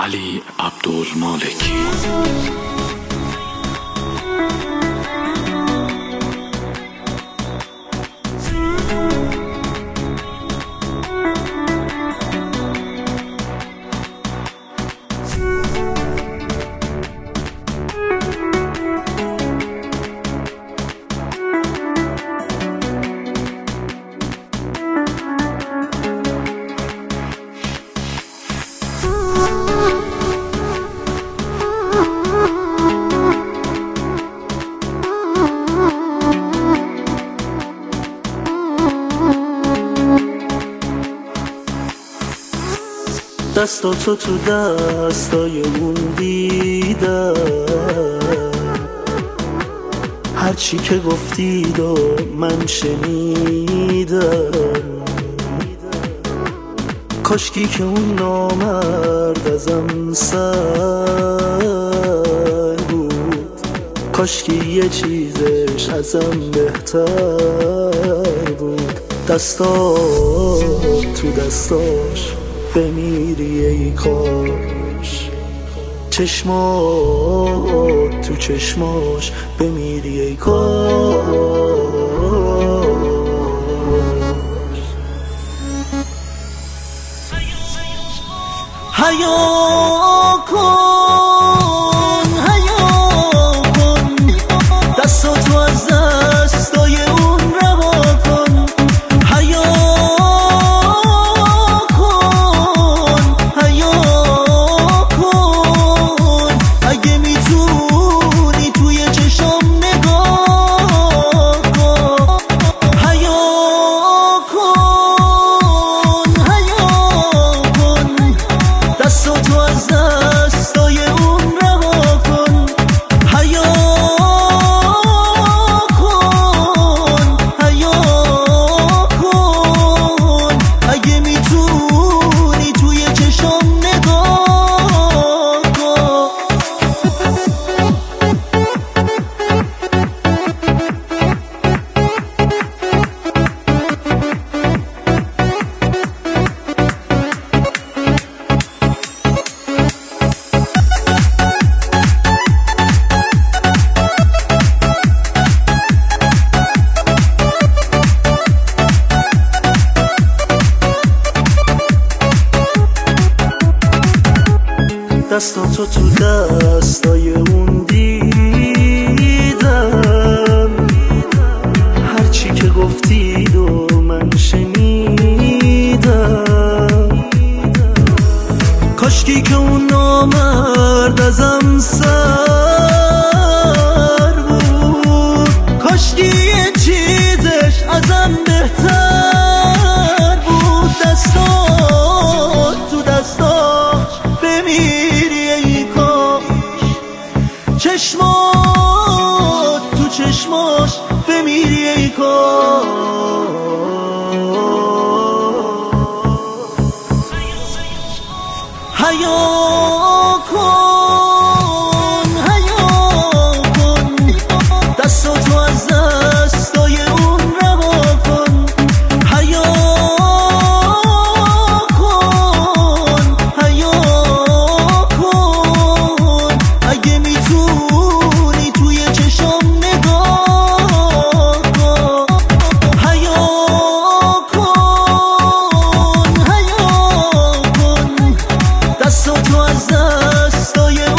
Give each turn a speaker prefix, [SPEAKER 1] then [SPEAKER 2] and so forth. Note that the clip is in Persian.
[SPEAKER 1] علی عبدالمالکی.
[SPEAKER 2] دستاتو تو دستای اون دیدم، هرچی که گفتید و من شنیدم. کاشکی که اون نامرد ازم سر بود، کاشکی یه چیزش ازم بهتر بود. دستات تو دستاش بمیری ای کاش، چشمات تو چشماش بمیری ای کاش. حیا کن دستاتو از دستای اون رها کن. حیا کن اگه میتونی توی چشم نگاه کن. حیا کن دستاتو از دستای اون رها کن. حیا کن اگه میتونی توی چشم نگاه کن. دستاتو تو دستای اون دیدم، هرچی که گفتید و من شنیدم. کاشکی که اون نامرد ازم سر بود، کاشکی یه چیزش ازم بهتر بود. دستات تو دستاش بمیری ای کاش، چشمات تو چشماش بمیری ای کاش. حیا کن دستاتو از دستای اون رها کن. حیا کن اگه میتونی توی چشم نگاه کن. حیا کن دستاتو از دستای